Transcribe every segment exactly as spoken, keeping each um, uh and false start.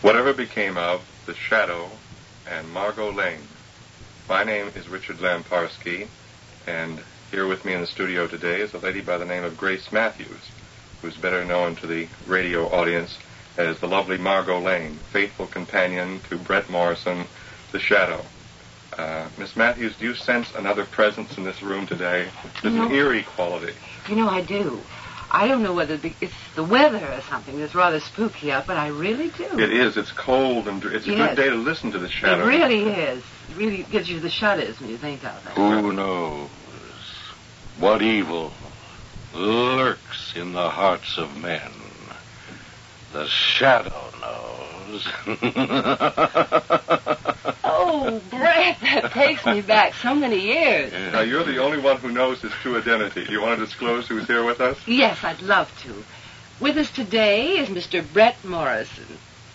Whatever became of The Shadow and Margot Lane. My name is Richard Lamparski, and here with me in the studio today is a lady by the name of Grace Matthews, who's better known to the radio audience as the lovely Margot Lane, faithful companion to Brett Morrison, The Shadow. Uh, Miss Matthews, do you sense another presence in this room today? There's You know, an eerie quality. You know, I do. I don't know whether it's the weather or something that's rather spooky out, but I really do. It is. It's cold, and it's a Yes. good day to listen to The Shadow. It really is. It really gives you the shudders when you think of it. Who knows what evil lurks in the hearts of men? The Shadow knows. Oh, Brett, that takes me back so many years. Now, you're the only one who knows his true identity. Do you want to disclose who's here with us? Yes, I'd love to. With us today is Mister Brett Morrison.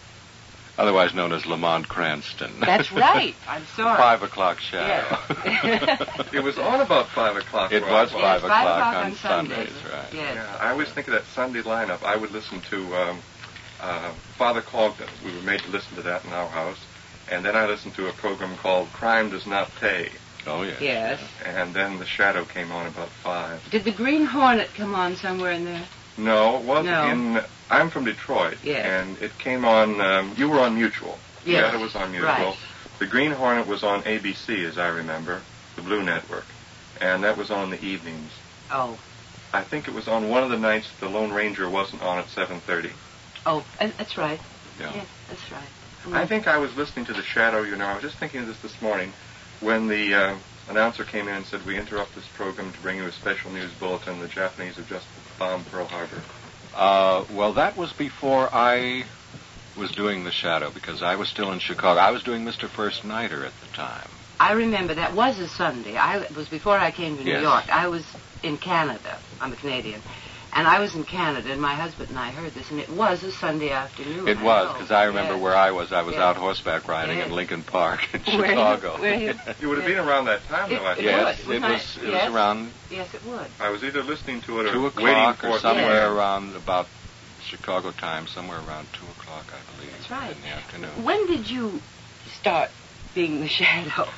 Otherwise known as Lamont Cranston. That's right. I'm sorry. Five o'clock Shadow. Yes. It was on about five o'clock. It for a was while. five Yes, five o'clock o'clock on on Sundays. Sundays, right. Yes. Yeah, I always think of that Sunday lineup. I would listen to um, uh, Father Cogden. We were made to listen to that in our house. And then I listened to a program called Crime Does Not Pay. Oh, yes. Yes. And then The Shadow came on about five. Did the Green Hornet come on somewhere in there? No, it wasn't No. in... I'm from Detroit. Yes. And it came on... Um, you were on Mutual. Yes. The Shadow was on Mutual. Right. The Green Hornet was on A B C, as I remember, the Blue Network. And that was on in the evenings. Oh. I think it was on one of the nights the Lone Ranger wasn't on at seven thirty. Oh, uh, that's right. Yeah. Yes, that's right. I think I was listening to The Shadow, you know, I was just thinking of this this morning when the uh, announcer came in and said, we interrupt this program to bring you a special news bulletin. The Japanese have just bombed Pearl Harbor. Uh, well, that was before I was doing The Shadow, because I was still in Chicago. I was doing Mister First Nighter at the time. I remember that was a Sunday. I it was before I came to New Yes. York. I was in Canada. I'm a Canadian. And I was in Canada, and my husband and I heard this, and it was a Sunday afternoon. It was, because I remember Yes. where I was. I was Yes. out horseback riding Yes. in Lincoln Park in Where- Chicago. where you- You would have been around that time, though, I It- think. Yes, would, it wouldn't was. I? It Yes. was around Yes, it would. I was either listening to it or two waiting o'clock for or it. somewhere Yeah. around about Chicago time, somewhere around two o'clock, I believe. That's right. In the afternoon. When did you start being the Shadow?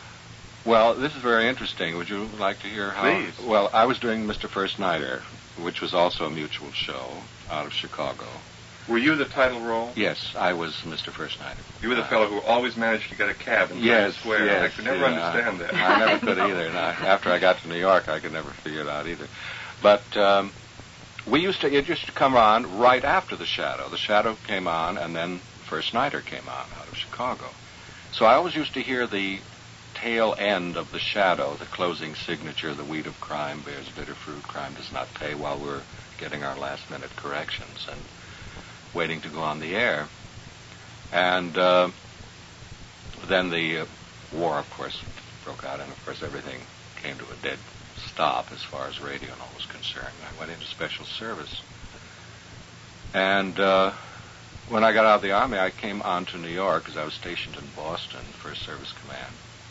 Well, this is very interesting. Would you like to hear how? Please. Well, I was doing Mister First Nighter, which was also a Mutual show out of Chicago. Were you the title role? Yes, I was Mister First Nighter. You were the Uh, fellow who always managed to get a cab in Yes, Times Square. yes. I could never yeah, understand I, that. I never could either. And I, after I got to New York, I could never figure it out either. But um, we used to, it used to come on right after The Shadow. The Shadow came on, and then First Nighter came on out of Chicago. So I always used to hear the tail end of The Shadow, the closing signature, the weed of crime bears bitter fruit, crime does not pay, while we're getting our last-minute corrections and waiting to go on the air. And uh, then the uh, war, of course, broke out, and of course everything came to a dead stop as far as radio and all was concerned. I went into special service. And uh, when I got out of the Army, I came on to New York because I was stationed in Boston, First Service Command.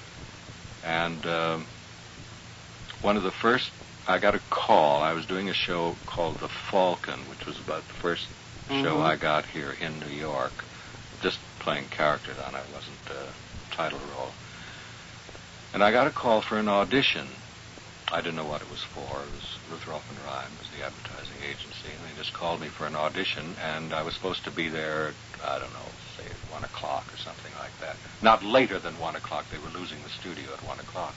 And um, one of the first, I got a call. I was doing a show called The Falcon, which was about the first Mm-hmm. show I got here in New York. Just playing characters on it. It wasn't a title role. And I got a call for an audition. I didn't know what it was for. It was Luther and Rhyme, was the advertising agency, and they just called me for an audition, and I was supposed to be there, I don't know, say at one o'clock or something like that. Not later than one o'clock. They were losing the studio at one o'clock.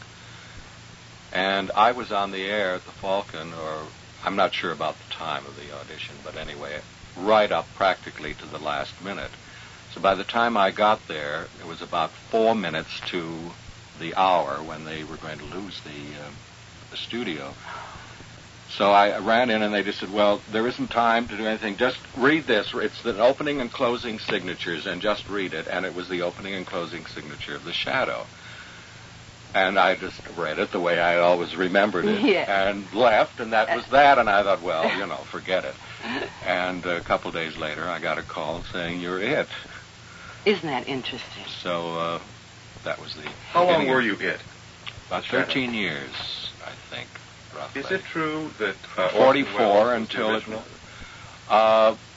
And I was on the air at the Falcon, or I'm not sure about the time of the audition, but anyway, right up practically to the last minute. So by the time I got there, it was about four minutes to the hour when they were going to lose the uh, the studio. So I ran in and they just said, well, there isn't time to do anything. Just read this. It's the opening and closing signatures, and just read it. And it was the opening and closing signature of The Shadow. And I just read it the way I always remembered it, Yeah. and left, and that was that. And I thought, well, you know, forget it. And a couple days later, I got a call saying, you're it. Isn't that interesting? So uh, that was the How long beginning were of- you it? About thirteen years, I think, roughly. Is it true that uh, Orson forty-four Welles was the until it... original? Uh,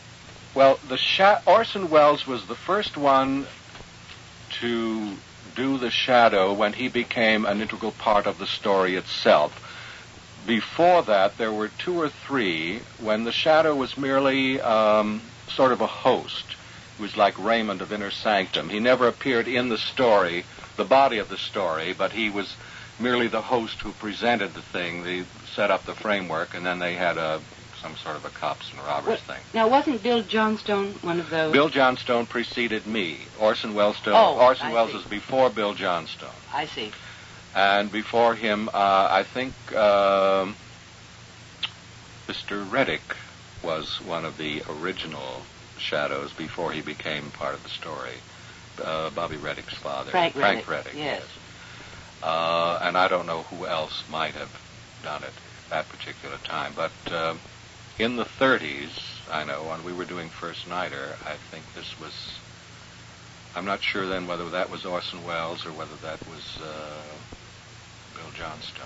Well, the sha- Orson Welles was the first one to do the shadow when he became an integral part of the story itself. Before that, there were two or three when the shadow was merely um, sort of a host. He was like Raymond of Inner Sanctum. He never appeared in the story, the body of the story, but he was merely the host who presented the thing. They set up the framework, and then they had a some sort of a cops and robbers What, thing. Now, wasn't Bill Johnstone one of those? Bill Johnstone preceded me. Orson Welles still. Oh, Orson I Welles see. was before Bill Johnstone. I see. And before him, uh, I think um Mister Reddick was one of the original shadows before he became part of the story. Uh, Bobby Reddick's father. Frank Reddick. Frank Reddick, yes. Uh, and I don't know who else might have done it that particular time. But uh, in the thirties, I know, when we were doing First Nighter, I think this was... I'm not sure then whether that was Orson Welles or whether that was uh, Bill Johnstone.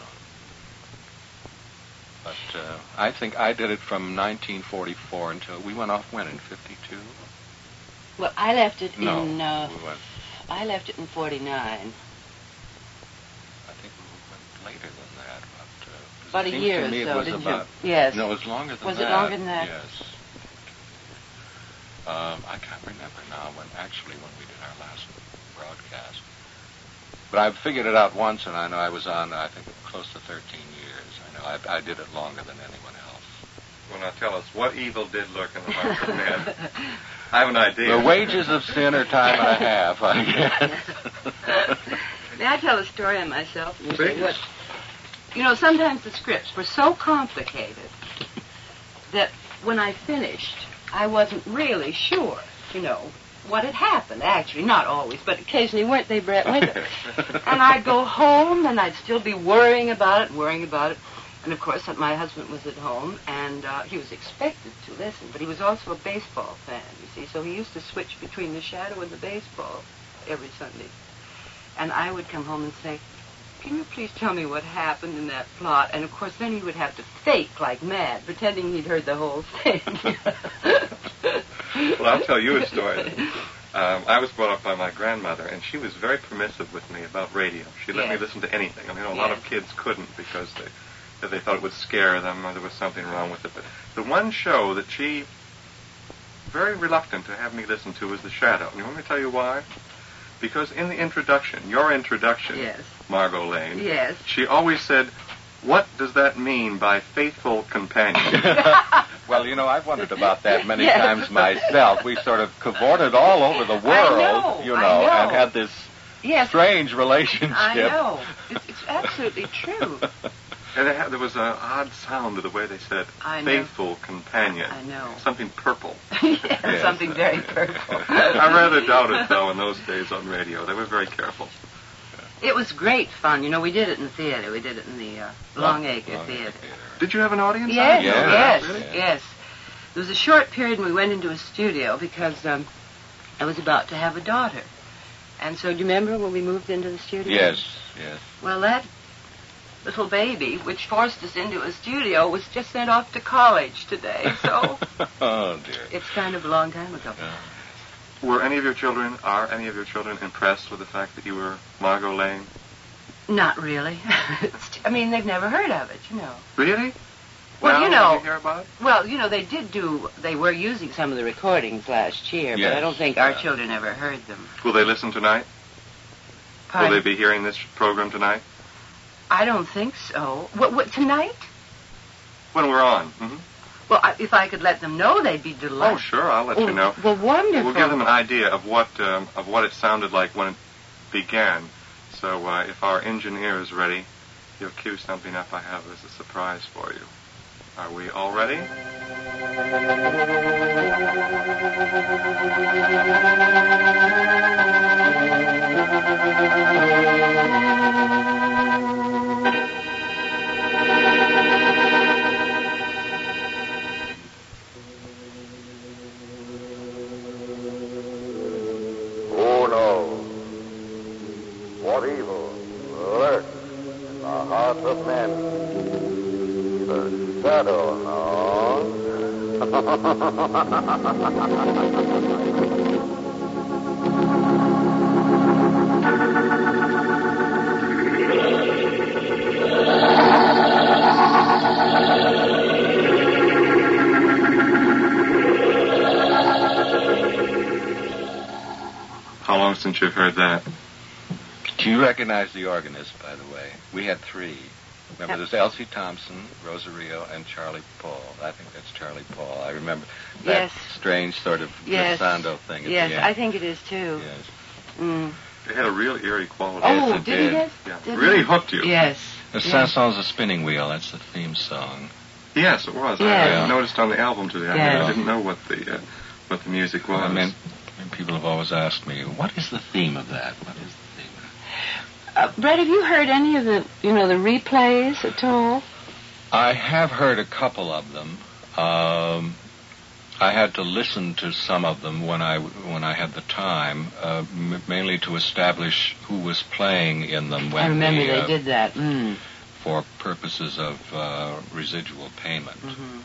But uh, I think I did it from nineteen forty-four until... We went off when, in fifty-two? Well, I left it No, in... Uh, we went... I left it in forty-nine. I think we went later than that. But, uh, About it a seems year to or me it so, was didn't about, you? Yes. No, it was longer than Was that. it longer than that? Yes. Um, I can't remember now when actually when we did our last broadcast. But I've figured it out once, and I know I was on, I think, close to thirteen years. I know I, I did it longer than anyone else. Well, now tell us, what evil did lurk in the hearts of men? I have an idea. The wages of sin are time and a half, I guess. May I tell a story on myself? You say Please. what? You know, sometimes the scripts were so complicated that when I finished, I wasn't really sure, you know, what had happened, actually. Not always, but occasionally, weren't they, Brett? And I'd go home, and I'd still be worrying about it, worrying about it. And, of course, my husband was at home, and uh, he was expected to listen, but he was also a baseball fan, you see, so he used to switch between the shadow and the baseball every Sunday. And I would come home and say, can you please tell me what happened in that plot? And, of course, then he would have to fake like mad, pretending he'd heard the whole thing. Well, I'll tell you a story. Um, I was brought up by my grandmother, and she was very permissive with me about radio. She let Yes. me listen to anything. I mean, a lot Yes. of kids couldn't because they that they thought it would scare them or there was something wrong with it. But the one show that she very reluctant to have me listen to was The Shadow. And you want me to tell you why? Because in the introduction, your introduction, Yes. Margot Lane, Yes. she always said, what does that mean by faithful companion? Well, you know, I've wondered about that many Yes. times myself. We sort of cavorted all over the world, know, you I know, know. and had this Yes. strange relationship. I know. It's, it's absolutely true. And it had, there was an odd sound to the way they said I know. faithful companion. I know. Something purple. Yes, Yes. something very purple. I rather doubted, though, in those days on radio. They were very careful. It was great fun. You know, we did it in the theater. We did it in the uh, Longacre Long Acre Theater. Did you have an audience? Yes, I didn't know yes, that. Really? yes. There was a short period when we went into a studio because um, I was about to have a daughter. And so do you remember when we moved into the studio? Yes, yes. Well, that little baby, which forced us into a studio, was just sent off to college today. So Oh, dear. it's kind of a long time ago. Yeah. Were any of your children, are any of your children impressed with the fact that you were Margot Lane? Not really. I mean, they've never heard of it, you know. Really? Well, now, you know- Did you hear about it? Well, you know, they did do, they were using some of the recordings last year, but I Yes, don't think our yeah. children ever heard them. Will they listen tonight? Pardon? Will they be hearing this program tonight? I don't think so. What, what, tonight? When we're on. Mm-hmm. Well, I, if I could let them know, they'd be delighted. Oh, sure. I'll let Oh, you know. Well, wonderful. We'll give them an idea of what um, of what it sounded like when it began. So uh, if our engineer is ready, he'll cue something up I have as a surprise for you. Are we all ready? Who knows what evil lurks in the hearts of men? The shadow knows. How long since you've heard that? Do you recognize the organist, by the way? We had three. Remember, there's Elsie Thompson, Rosario, and Charlie Paul. I think that's Charlie Paul. I remember that Yes. strange sort of Yes. glissando thing at Yes, the end. I think it is too. Yes. Mm. It had a real eerie quality. Oh, it did he? did. Yes? Yeah, Did really he? hooked you. Yes. The Yes. Sanson's a spinning wheel. That's the theme song. Yes, it was. Yes. I, I noticed on the album today. I, Yes. I didn't know what the uh, what the music was. I mean, people have always asked me, what is the theme of that? What is the theme of that? Uh, Brett, have you heard any of the, you know, the replays at all? I have heard a couple of them. Um, I had to listen to some of them when I when I had the time, uh, m- mainly to establish who was playing in them when I remember the, they uh, did that. Mm. for purposes of uh, residual payment. Mm-hmm.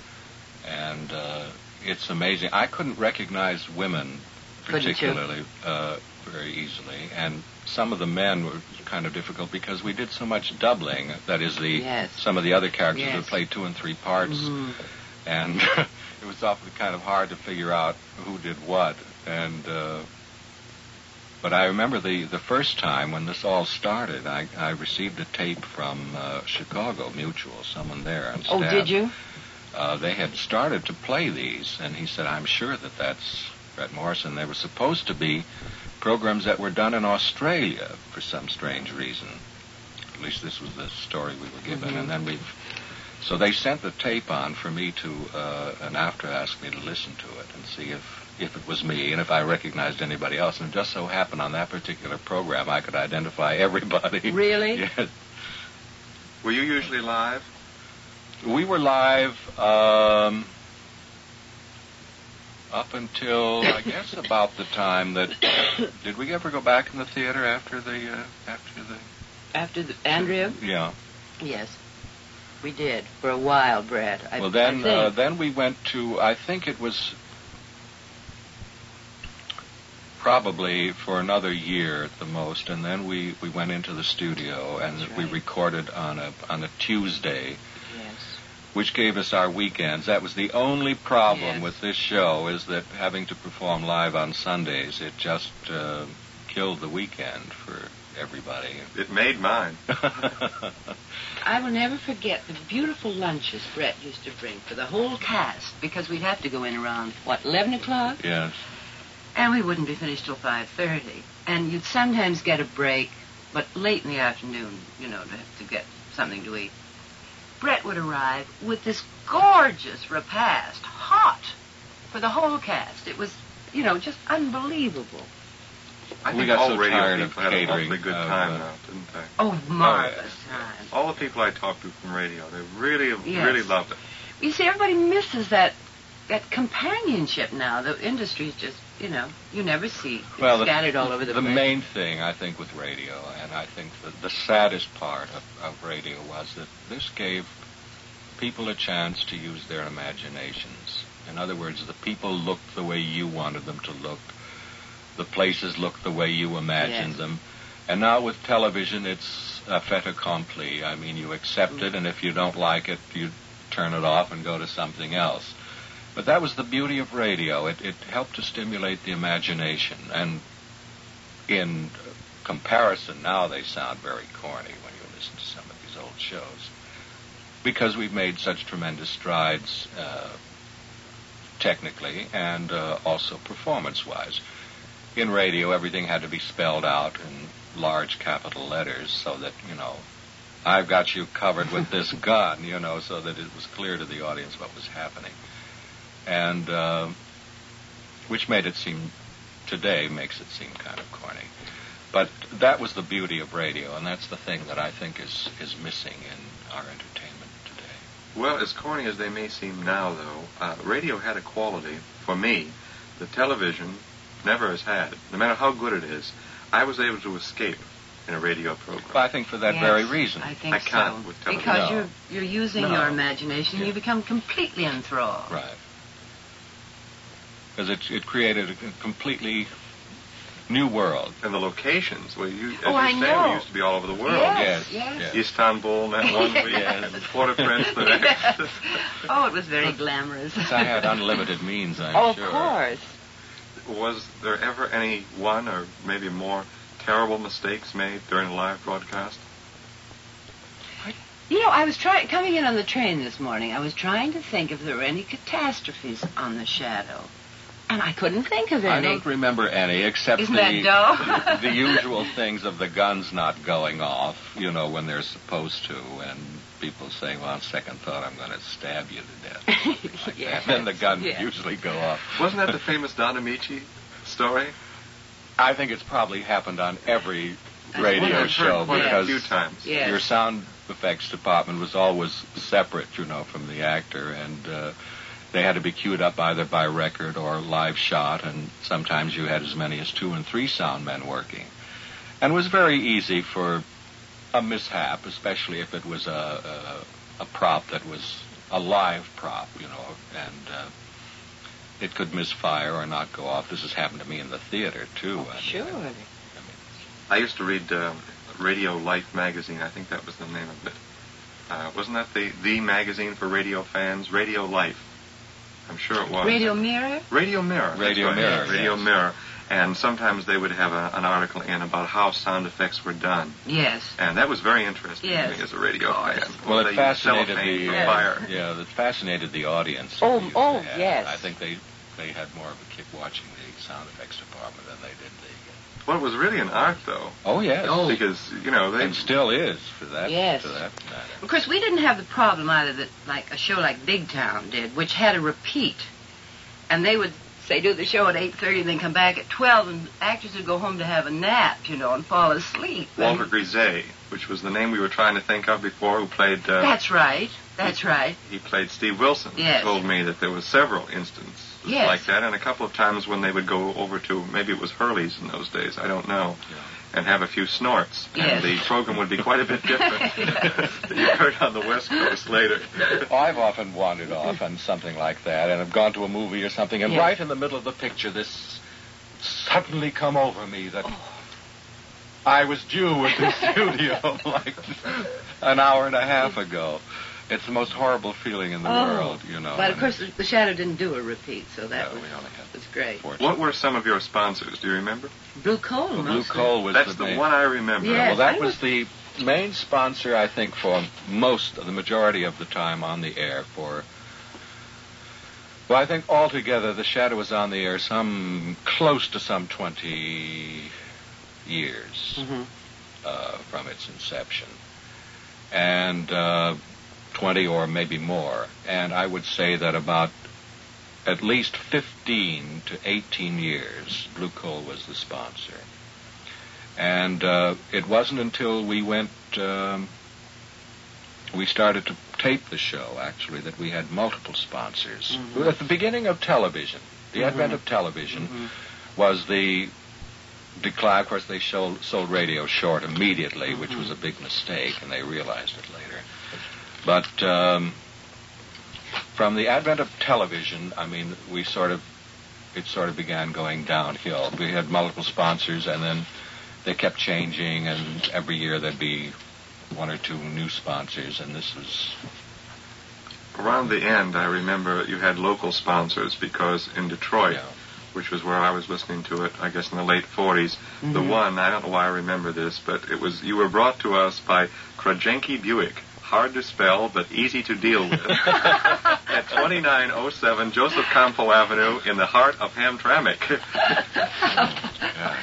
And uh, it's amazing. I couldn't recognize women Couldn't you? particularly uh, very easily, and some of the men were kind of difficult because we did so much doubling. That is, the Yes. some of the other characters Yes. would play two and three parts, Mhm. and it was often kind of hard to figure out who did what. And uh, but I remember the, the first time when this all started, I, I received a tape from uh, Chicago Mutual, someone there on Oh, staff. did you? Uh, they had started to play these, and he said, I'm sure that that's Brett Morrison. They were supposed to be programs that were done in Australia for some strange reason. At least this was the story we were given. Mhm. And then we've... So they sent the tape on for me to, uh, and after asked me to listen to it and see if, if it was me and if I recognized anybody else. And it just so happened on that particular program I could identify everybody. Really? Yes. Were you usually live? We were live um, up until I guess about the time that. Did we ever go back in the theater after the uh, after the? After the, Andrea? Yeah. Yes. We did for a while, Brett. I, Well, then I think. uh, then we went to. I think it was probably for another year at the most, and then we, we went into the studio and That's we right. recorded on a on a Tuesday. Yes. Which gave us our weekends. That was the only problem Yes. with this show, is that having to perform live on Sundays, it just uh, killed the weekend for everybody. It made mine. I will never forget the beautiful lunches Brett used to bring for the whole cast, because we'd have to go in around, what, eleven o'clock? Yes. And we wouldn't be finished till five thirty. And you'd sometimes get a break, but late in the afternoon, you know, to, to get something to eat. Brett would arrive with this gorgeous repast, hot, for the whole cast. It was, you know, just unbelievable. I We think got all so radio tired of people had an catering, awfully good uh, time uh, now, didn't they? Oh, marvelous yes, time. All the people I talked to from radio, they really, Yes. really loved it. You see, everybody misses that that companionship now. The industry's just, you know, you never see it Well, the, scattered all over the, the place. main thing, I think, with radio, and I think that the saddest part of, of radio was that this gave people a chance to use their imaginations. In other words, the people looked the way you wanted them to look. The places looked the way you imagined Yes. them. And now with television, it's a fait accompli. I mean, you accept it, and if you don't like it, you turn it off and go to something else. But that was the beauty of radio. It, it helped to stimulate the imagination. And in comparison, now they sound very corny when you listen to some of these old shows, because we've made such tremendous strides uh, technically and uh, also performance-wise. In radio, everything had to be spelled out in large capital letters so that, you know, I've got you covered with this gun, you know, so that it was clear to the audience what was happening. And uh, which made it seem, today makes it seem kind of corny. But that was the beauty of radio, and that's the thing that I think is, is missing in our entertainment today. Well, as corny as they may seem now, though, uh, radio had a quality, for me, that television never has had. No matter how good it is, I was able to escape in a radio program. Well, I think for that Yes, very reason. I think I can't so. with television. Because No. you're you're using No. your imagination, Yeah. you become completely enthralled. Right. because it, it created a completely new world. And the locations, well, you, as Oh, you I say, know. we used to be all over the world. Yes, Yes, yes. yes. Istanbul that one week, Yes. and Port-au-Prince the next. Oh, it was very glamorous. Since I had unlimited means, I'm Oh, of sure. course. Was there ever any one or maybe more terrible mistakes made during a live broadcast? You know, I was trying coming in on the train this morning. I was trying to think if there were any catastrophes on the Shadow, and I couldn't think of I any. don't remember any, except Isn't the, that dull? the, the usual things of the guns not going off, you know, when they're supposed to, and people saying, well, on second thought, I'm going to stab you to death. Like Yes, that. Then the guns yes. usually go off. Wasn't that the famous Don Amici story? I think it's probably happened on every That's radio I've heard show quite a because few times. Yes. your sound effects department was always separate, you know, from the actor, and uh, they had to be queued up either by record or live shot, and sometimes you had as many as two and three sound men working. And it was very easy for a mishap, especially if it was a, a, a prop that was a live prop, you know, and uh, it could misfire or not go off. This has happened to me in the theater, too. Oh, I mean, sure. I mean, I used to read uh, Radio Life magazine. I think that was the name of it. Uh, wasn't that the, the magazine for radio fans? Radio Life. I'm sure it was. Radio Mirror? Radio Mirror. that's Radio right. Mirror, Radio yes. Mirror. And sometimes they would have a, an article in about how sound effects were done. Yes. And that was very interesting Yes. to me as a radio fan. Well, They it used fascinated cellophane the for uh, fire. yeah, it fascinated the audience. Oh, who used oh, to have it. yes. I think they they had more of a kick watching the sound effects department than they did the. Well, it was really an art, though. Oh yes, Oh. Because, you know, they... and still is for that. Yes. To that matter. Of course, we didn't have the problem either that, like, a show like Big Town did, which had a repeat. And they would, say, do the show at eight thirty and then come back at twelve, and actors would go home to have a nap, you know, and fall asleep. Walter And- Grisey, which was the name we were trying to think of before, who played... Uh, That's right. That's right. He played Steve Wilson. Yes. He told me that there was several instances Yes. like that, and a couple of times when they would go over to, maybe it was Hurley's in those days, I don't know, Yeah. and have a few snorts. Yes. And the program would be quite a bit different that you heard on the West Coast later. I've often wandered off on something like that, and have gone to a movie or something, and Yes. right in the middle of the picture, this suddenly come over me that I was due at the studio like an hour and a half ago. It's the most horrible feeling in the Oh. world, you know. But, of and course, the, the Shadow didn't do a repeat, so that No, was, we only had was great. four- What were some of your sponsors? Do you remember? Blue Coal, Well, Blue mostly. Coal was That's the, the main- one I remember. Yes. Well, that I was was- the main sponsor, I think, for most of the majority of the time on the air. For well, I think altogether the Shadow was on the air some close to some twenty years Mhm. uh, from its inception, and uh, twenty or maybe more. And I would say that about at least fifteen to eighteen years, Blue Coal was the sponsor. And uh, it wasn't until we went, um, we started to tape the show, actually, that we had multiple sponsors. Mhm. At the beginning of television, the Mhm. advent of television Mhm. was the decline. Of course, they sold, sold radio short immediately, which was a big mistake, and they realized it later. But um, from the advent of television, I mean, we sort of, it sort of began going downhill. We had multiple sponsors, and then they kept changing, and every year there'd be one or two new sponsors, and this was... Around the end, I remember you had local sponsors because in Detroit, Yeah. which was where I was listening to it, I guess in the late forties, the Mhm. one, I don't know why I remember this, but it was, you were brought to us by Krajenki Buick. Hard to spell, but easy to deal with. At twenty-nine oh seven Joseph Campbell Avenue in the heart of Hamtramck. Yeah.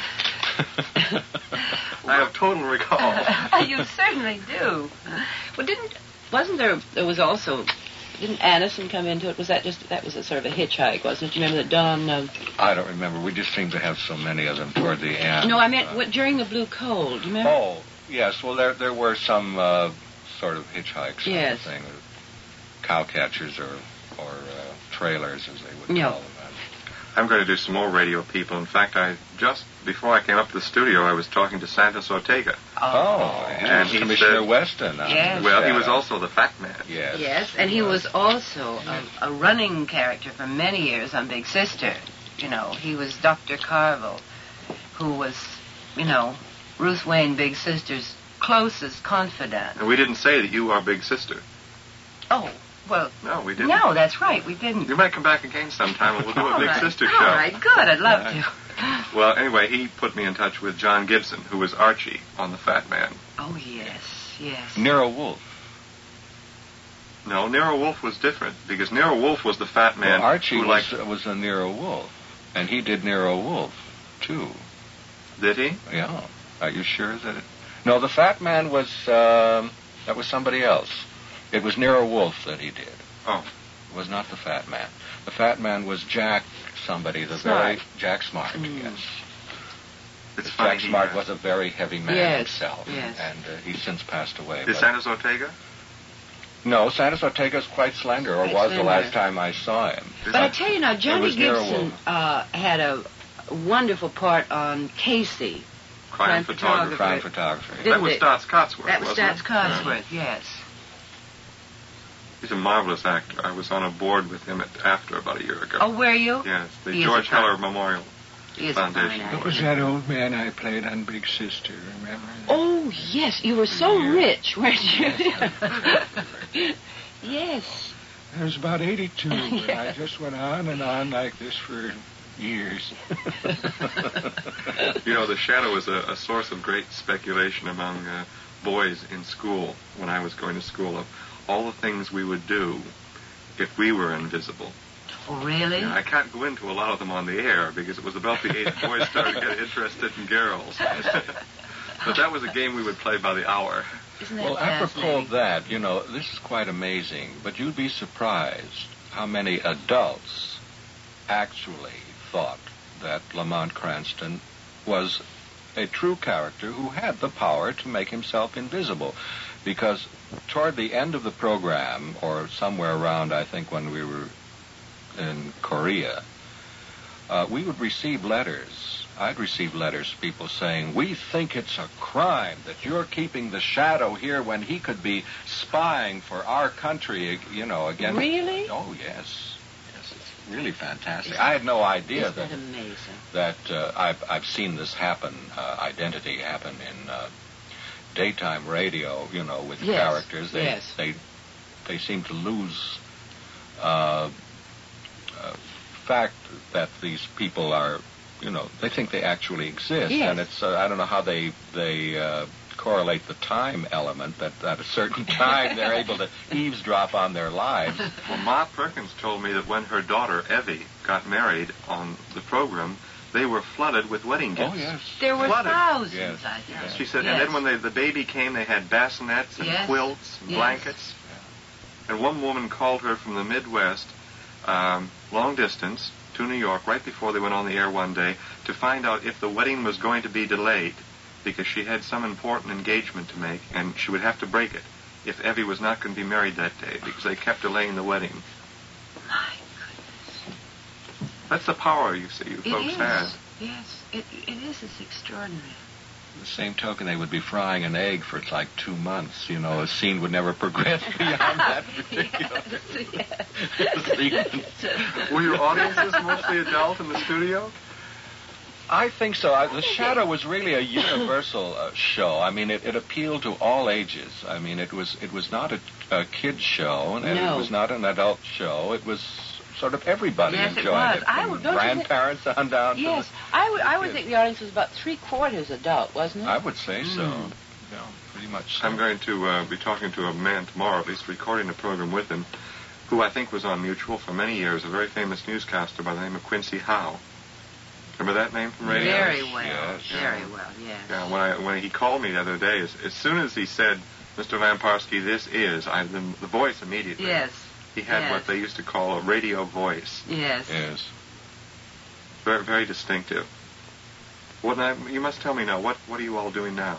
I have total recall. You certainly do. Well, didn't wasn't there? There was also didn't Anderson come into it? Was that just that was a sort of a hitchhike, wasn't it? You remember that Don? Uh, I don't remember. We just seemed to have so many of them toward the end. no, I meant Uh, what, during the Blue Coal. Do you remember? Oh, yes. Well, there there were some uh, sort of hitchhikes. Yes. Thing, cow catchers or or uh, trailers, as they would Yeah. call them. I'm going to do some more radio people. In fact, I just before I came up to the studio, I was talking to Santos Ortega. Oh, and and he Commissioner said- Weston. on Yes. the Well, he Shadow. was also the fat man. Yes. Yes, and he was also a, a running character for many years on Big Sister. You know, he was Doctor Carville, who was, you know, Ruth Wayne Big Sister's closest confidant. And we didn't say that you are Big Sister. Oh, well... No, we didn't. No, that's right, we didn't. You might come back again sometime and we'll do a All Big right. Sister All show. All right, good, I'd love Yeah. to. Well, anyway, he put me in touch with John Gibson, who was Archie on The Fat Man. Oh, yes, yes. Nero Wolfe. No, Nero Wolfe was different, because Nero Wolfe was the fat man well, Archie who was, liked... was a Nero Wolfe, and he did Nero Wolfe, too. Did he? Yeah. Are you sure that it... No, the Fat Man was, um, that was somebody else. It was Nero Wolfe that he did. Oh. It was not the Fat Man. The Fat Man was Jack somebody, the Smart. very... Jack Smart, Mm. yes. It's funny. Jack Smart he, uh, was a very heavy man Yes, himself, yes. and uh, he's since passed away. Is but- Santos Ortega? No, Santos Ortega's quite slender, or Quite was slender. the last time I saw him. But I tell you now, Johnny was Nero Gibson Wolfe. uh, had a wonderful part on Casey. Crime Crime photographer. Crime photographer. Didn't That was it? Stotts Cotsworth, That was wasn't Stats it? Cotsworth, yes. He's a marvelous actor. I was on a board with him at after about a year ago. Oh, were you? Yes, the He is George a fine- Heller Memorial. He is a fine Foundation. actor. It was that old man I played on Big Sister, remember? Oh, yes, you were so Yeah. rich, weren't you? Yes. I was about eighty-two, but Yeah. I just went on and on like this for years. You know, The Shadow was a, a source of great speculation among uh, boys in school when I was going to school of all the things we would do if we were invisible. Oh, really? Yeah, I can't go into a lot of them on the air because it was about the age boys started getting interested in girls. But that was a game we would play by the hour. Isn't that Well, apropos fascinating? of that, you know, this is quite amazing, but you'd be surprised how many adults actually thought that Lamont Cranston was a true character who had the power to make himself invisible. Because toward the end of the program, or somewhere around, I think, when we were in Korea, uh, we would receive letters. I'd receive letters, people saying, we think it's a crime that you're keeping the Shadow here when he could be spying for our country, you know, against... Really? Oh, yes. Yes, it's really fantastic. I had no idea Isn't that that amazing? that uh, I've, I've seen this happen, uh, identity happen in uh, daytime radio, you know, with Yes, characters. They, yes. they, they seem to lose uh, uh, fact that these people are, you know, they think they actually exist. Yes. And it's, uh, I don't know how they, they uh, correlate the time element, that at a certain time they're able to eavesdrop on their lives. Well, Ma Perkins told me that when her daughter, Evie, got married on the program, they were flooded with wedding gifts. Oh, yes. There were Flooded. thousands, Yes. I think. Yes. She said, Yes. and then when they, the baby came, they had bassinets and Yes. quilts and Yes. blankets. And one woman called her from the Midwest, um, long distance, to New York, right before they went on the air one day, to find out if the wedding was going to be delayed, because she had some important engagement to make, and she would have to break it if Evie was not going to be married that day, because they kept delaying the wedding. My goodness. That's the power, you see, you It folks is. have. Yes, it, it is. It's extraordinary. The same token, they would be frying an egg for like two months. You know, a scene would never progress beyond that particular sequence. Were your audiences mostly adult in the studio? I think so. I, the Shadow was really a universal uh, show. I mean, it, it appealed to all ages. I mean, it was it was not a, a kids show, and No. it was not an adult show. It was sort of everybody Yes, it enjoyed was. it. I from would- don't you think- grandparents on down Yes, to I would. I would kids. think the audience was about three quarters adult, wasn't the... it? I would say so. Mm. Yeah, pretty much so. I'm going to uh, be talking to a man tomorrow, at least recording a program with him, who I think was on Mutual for many years, a very famous newscaster by the name of Quincy Howe. Remember that name from radio? Very well. yes, Very yeah. well. Yes. Yeah, when I when he called me the other day, as, as soon as he said, Mister Lamparski, this is, I the, the voice immediately. Yes. He had yes. what they used to call a radio voice. Yes. Yes. Very, very distinctive. What I, you must tell me now, what, what are you all doing now?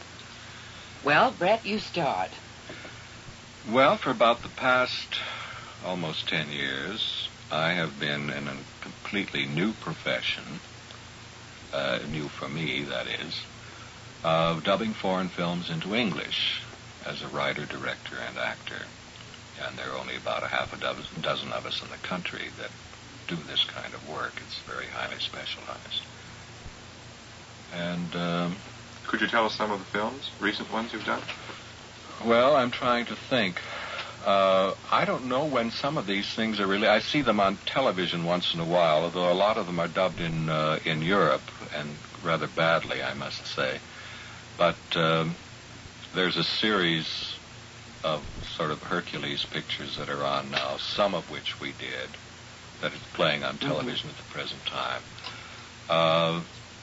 Well, Brett, you start. Well, for about the past almost ten years, I have been in a completely new profession, uh, new for me, that is, of dubbing foreign films into English as a writer, director, and actor. And there are only about a half a dozen, dozen of us in the country that do this kind of work. It's very highly specialized. And um, could you tell us some of the films, recent ones you've done? Well, I'm trying to think. Uh, I don't know when some of these things are really. I see them on television once in a while, although a lot of them are dubbed in uh, in Europe, and rather badly, I must say. But um, there's a series of sort of Hercules pictures that are on now, some of which we did, that is playing on television mm-hmm. at the present time. Uh,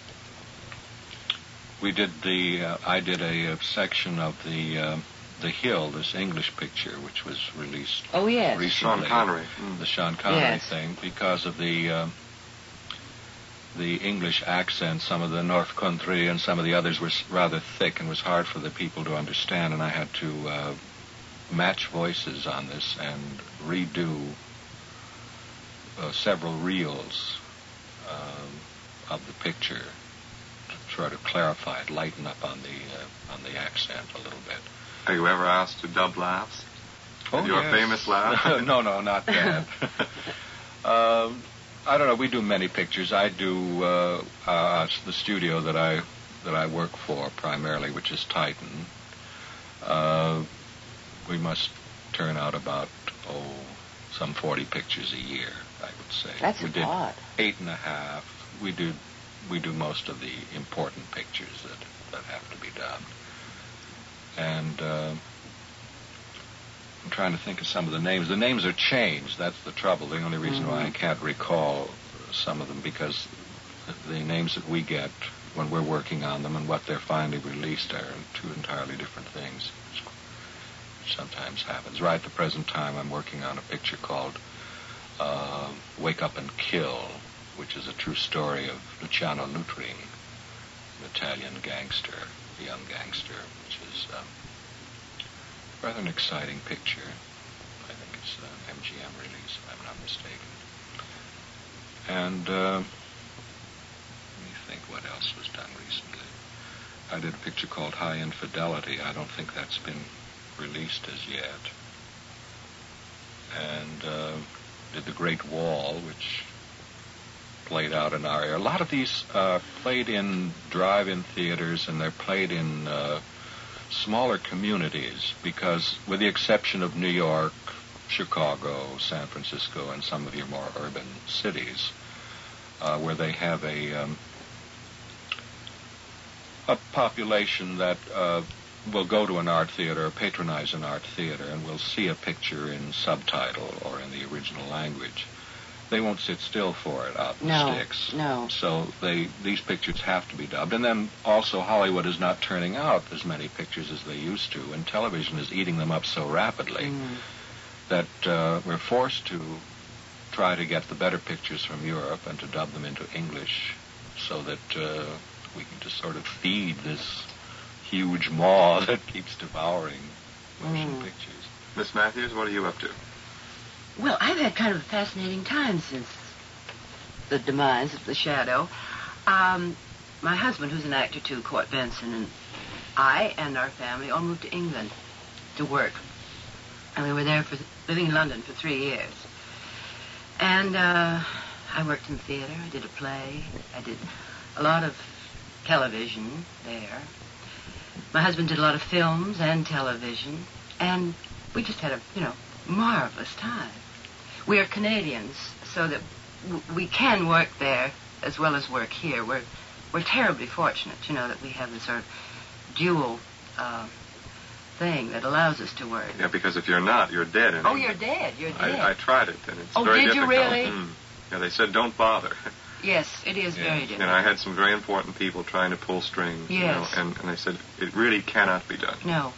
we did the. Uh, I did a, a section of the. Uh, The Hill, this English picture, which was released oh, yes. recently. Sean Connery. Mm. The Sean Connery yes. thing, because of the uh, the English accent. Some of the North Country and some of the others were rather thick and was hard for the people to understand, and I had to uh, match voices on this and redo uh, several reels uh, of the picture to try to clarify it, lighten up on the uh, on the accent a little bit. Are you ever asked to dub laughs? Oh, Your yes. famous laugh? no, no, not that. um, I don't know. We do many pictures. I do uh, uh, the studio that I that I work for primarily, which is Titan. Uh, we must turn out about oh some forty pictures a year, I would say. That's we a did lot. Eight and a half. We do we do most of the important pictures that that have to be done. And uh, I'm trying to think of some of the names. The names are changed. That's the trouble. The only reason mm-hmm. why I can't recall some of them, because the names that we get when we're working on them and what they're finally released are two entirely different things, which sometimes happens. Right at the present time, I'm working on a picture called uh, Wake Up and Kill, which is a true story of Luciano Lutri, an Italian gangster, a young gangster, which is um, rather an exciting picture. I think it's an M G M release, if I'm not mistaken. And uh, let me think what else was done recently. I did a picture called High Infidelity. I don't think that's been released as yet. And uh, did The Great Wall, which played out in our area. A lot of these uh, played in drive-in theaters, and they're played in uh, smaller communities because, with the exception of New York, Chicago, San Francisco, and some of your more urban cities, uh, where they have a um, a population that uh, will go to an art theater or patronize an art theater and will see a picture in subtitle or in the original language. They won't sit still for it out in no, the sticks. No. So they these pictures have to be dubbed. And then also Hollywood is not turning out as many pictures as they used to, and television is eating them up so rapidly mm. that uh, we're forced to try to get the better pictures from Europe and to dub them into English so that uh, we can just sort of feed this huge maw that keeps devouring motion mm. pictures. Miss Matthews, what are you up to? Well, I've had kind of a fascinating time since the demise of The Shadow. Um, my husband, who's an actor too, Court Benson, and I and our family all moved to England to work. And we were there for living in London for three years. And uh, I worked in theater. I did a play. I did a lot of television there. My husband did a lot of films and television. And we just had a, you know, marvelous time. We are Canadians, so that w- we can work there as well as work here. We're we're terribly fortunate, you know, that we have this sort of dual uh, thing that allows us to work. Yeah, because if you're not, you're dead. In oh, England. you're dead. You're dead. I, I tried it, and it's oh, very did difficult. you really? Mm. Yeah, they said don't bother. Yes, it is Yeah. very difficult. And I had some very important people trying to pull strings. Yes. You know, and, and they said it really cannot be done. No.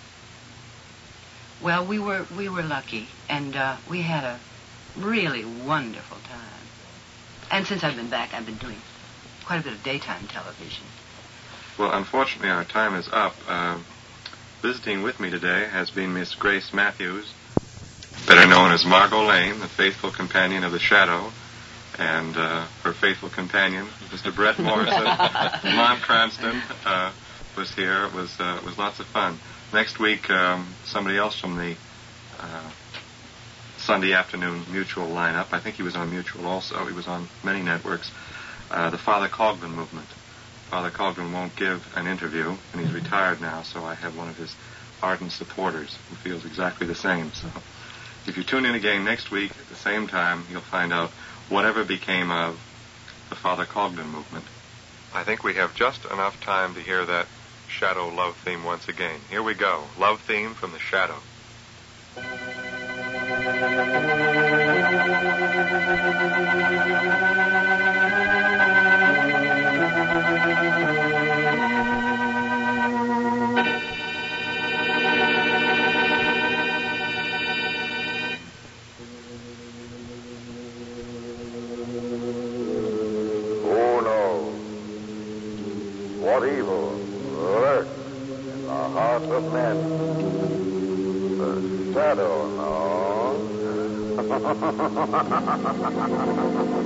Well, we were we were lucky, and uh, we had a really wonderful time. And since I've been back, I've been doing quite a bit of daytime television. Well, unfortunately, our time is up. Uh, visiting with me today has been Miss Grace Matthews, better known as Margot Lane, the faithful companion of The Shadow, and uh, her faithful companion, Mister Brett Morrison. Mom Cranston uh, was here. It was, uh, it was lots of fun. Next week, um, somebody else from the uh, Sunday afternoon Mutual lineup. I think he was on Mutual also. He was on many networks. Uh, the Father Coughlin movement. Father Coughlin won't give an interview, and he's retired now, so I have one of his ardent supporters who feels exactly the same. So if you tune in again next week at the same time, you'll find out whatever became of the Father Coughlin movement. I think we have just enough time to hear that Shadow love theme once again. Here we go. Love theme from the Shadow. Who knows what evil lurks in the hearts of men? The shadow knows.